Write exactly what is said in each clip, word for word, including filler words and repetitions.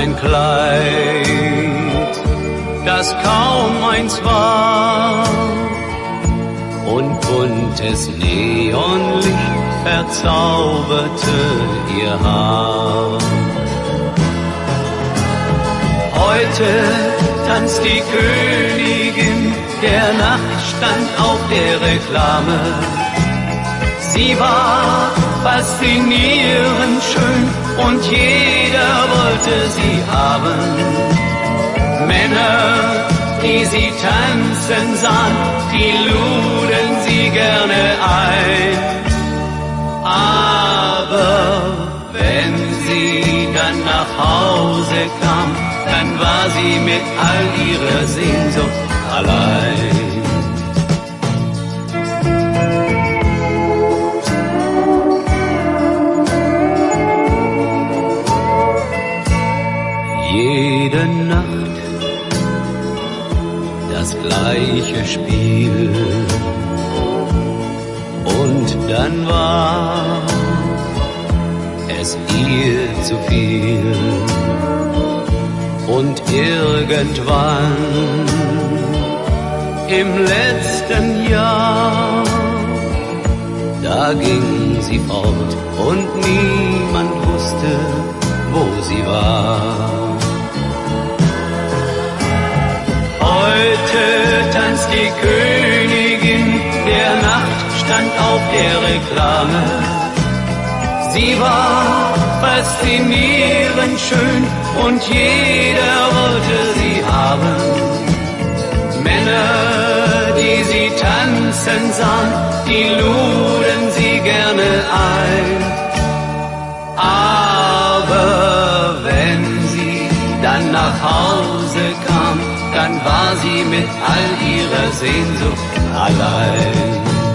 ein Kleid, das kaum eins war, und buntes Neonlicht verzauberte ihr Haar. Heute tanzt die Königin der Nacht, stand auf der Reklame. Sie war faszinierend schön und jeder wollte sie haben. Männer, die sie tanzen sahen, die luden sie gerne ein. Aber wenn sie dann nach Hause kam, dann war sie mit all ihrer Sehnsucht allein. Jede Nacht das gleiche Spiel, und dann war es ihr zu viel. Und irgendwann im letzten Jahr, da ging sie fort und niemand wusste, wo sie war. Heute tanzt die Königin der Nacht, stand auf der Reklame. Sie war faszinierend schön und jeder wollte sie haben. Männer, die sie tanzen sahen, die luden sie gerne ein. Aber wenn sie dann nach Hause kam, dann war sie mit all ihrer Sehnsucht allein.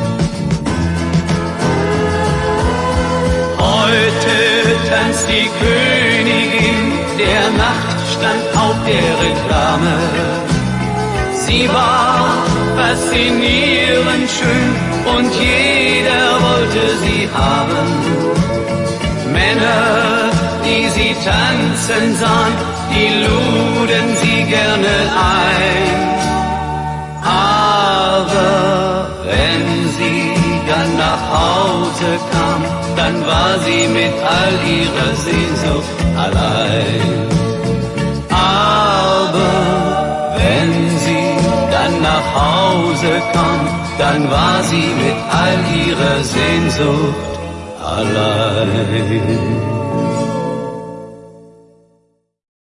Heute tanzt die Königin der Nacht, stand auf der Reklame. Sie war faszinierend schön und jeder wollte sie haben. Männer, die sie tanzen sahen, die luden sie gerne ein. Aber wenn sie dann nach Hause kam, dann war sie mit all ihrer Sehnsucht allein. Aber wenn sie dann nach Hause kam, dann war sie mit all ihrer Sehnsucht allein.